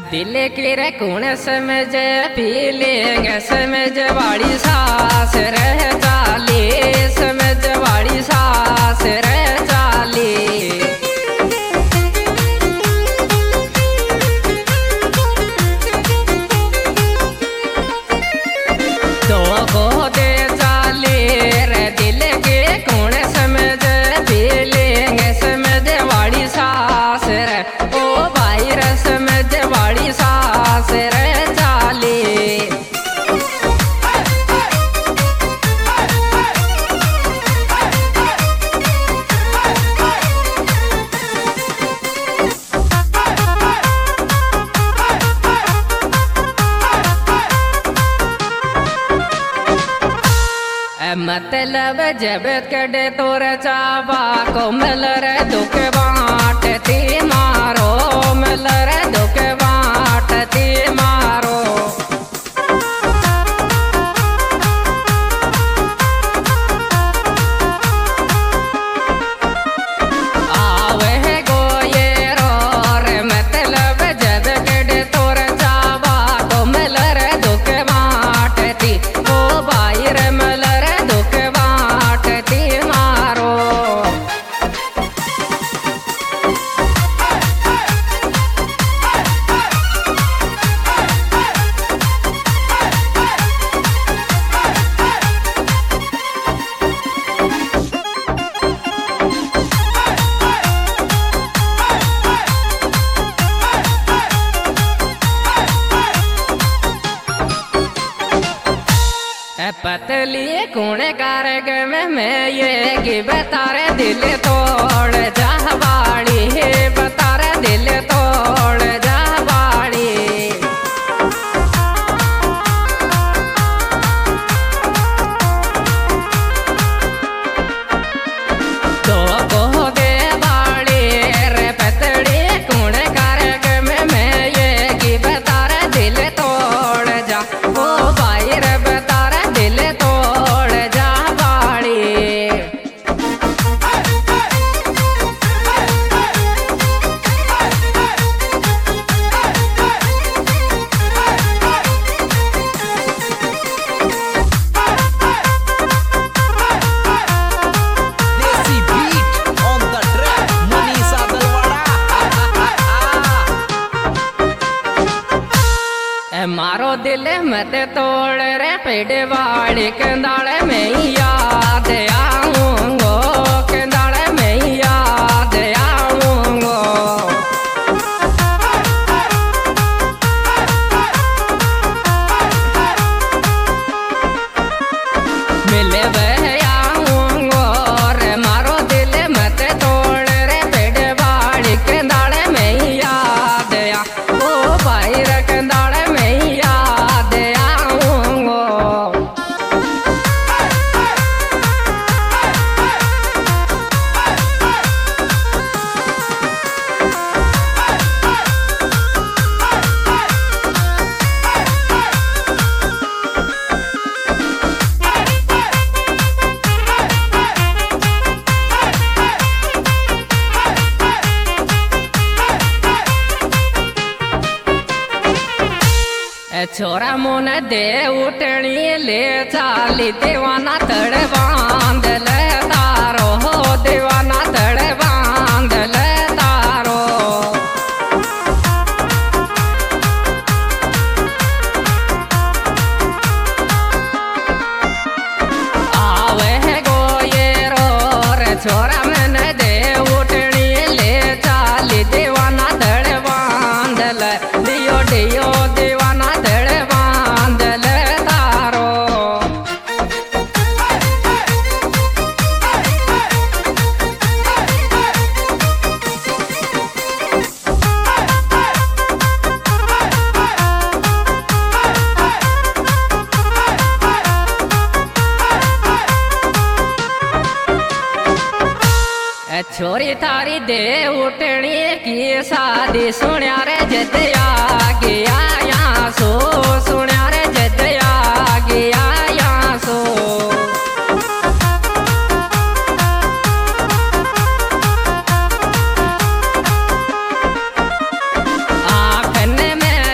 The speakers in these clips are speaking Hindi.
दिल की रे कौन समझ पी लेंगे समझ वाली सास रह चाली समझ वाली सास रह चाली तो को दे चाली रे दिल के कौन समझ पी लेंगे समझ वाली सास रे ओ भाई रे समझ वाली सास रे चाली मतलब जब कड़े तोर चावा को मिल रे दुख बांटती मारो मिल रे दुख बांटती मारो आवे गो ये रो रे मतलब जब कड़े तोर चावा को मिल रे दुख बांटती ओ भाई रे मिल रे दुख बांटती मारो पतली कौन कारग में ये कि बतारे दिल तोड़ जावाड़ी है बतारे दिल तोड़ जावाड़ी तो को दे बाड़ी रे पतली कौन कारग में ये कि बतारे दिल तोड़ जा ओ भाई रे बतारे दिल तोड़ जा बाड़ी Desi beat on the track, Manisha Dalwada. मारो दिल मत तोड़ रे पेड़ वाड़ी कंदाड़े में ही याद आऊंगो कंदाड़े में ही याद आऊंगो मिले वह आऊंगो रे मारो दिल मत तोड़ रे पेड़ वाड़ी कंदाड़े में ही याद आ ओ भाई रे कंदाड़े में ही याद आऊंगो छोरा मोन दे उठनी ले चाली दीवाना तड़ बांध ले तारो हो दीवाना तड़ बांध ले तारो आवे गो ये रो रे छोरा मन दे उठनी ले चाली दीवाना तड़ बांध ले दियो दियो दीवाना तड़ बांध ले तारो छोरी थारी दे उठनी की शादी सुनिया रे जदया गया या सो सुनिया रे जदया गया या सो आखन में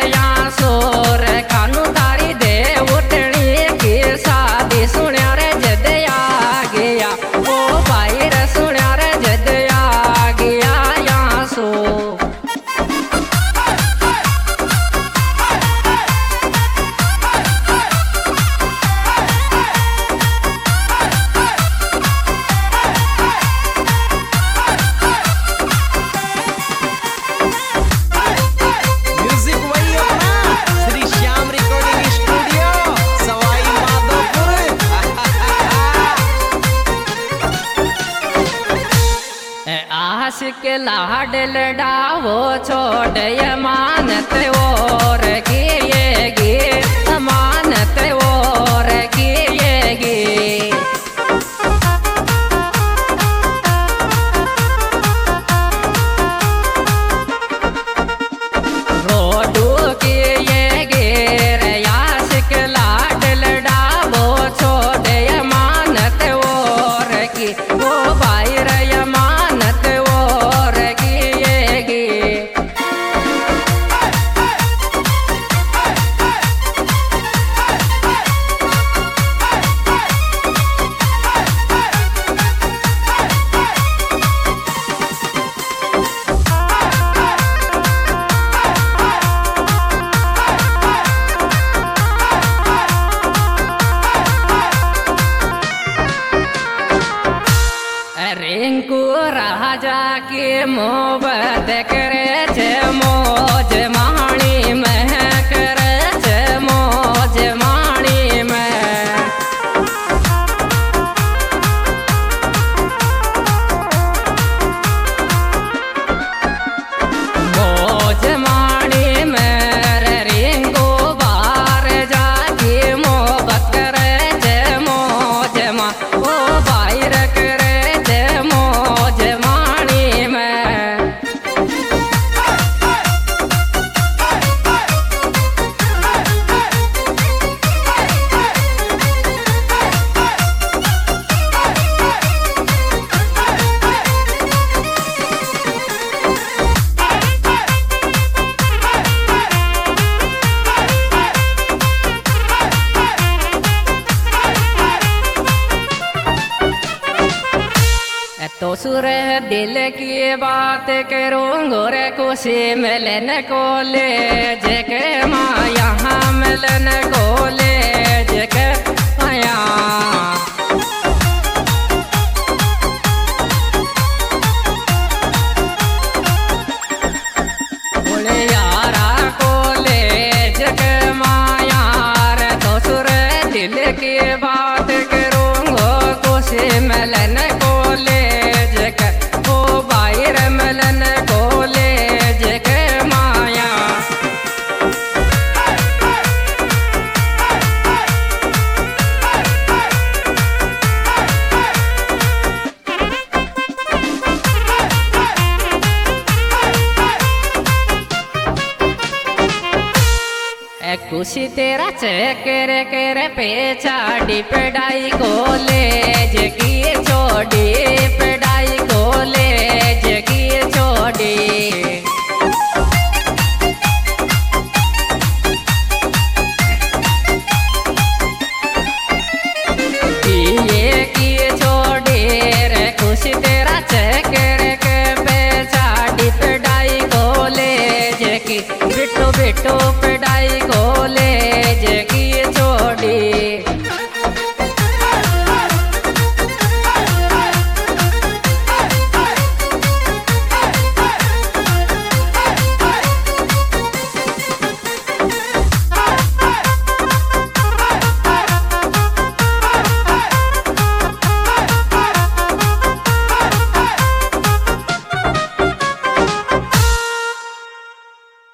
आशिक लाड लडावो छोड़ ये मानत और किएगी मानत और किएगी रोडू किएगी रे आशिक लाड लडावो छोड़ ये मानत और की वो भाई रे मानत और किएगी रिंकू राजा की मोहब्बत करे छे मौज माणी में करे छे मौज माणी में मौज माणी में रे रिंकू बाहर जाके मोहब्बत करे छे मौज मा ओ बाहर करे मौज माणी में तो सुर दिल की बात करूँगो रे खुशी मिलन को ले जके माँ यहाँ मिलन को ले जके माया बोले यारा को ले जके माया रे तो सुर दिल की बात करूँगो खुशी मिलन को ले ओ बाहर मिलन को ले जके माया खुशी तेरा चेकर कर पे चाड़ी पढ़ाई को ले जकी छोड़ी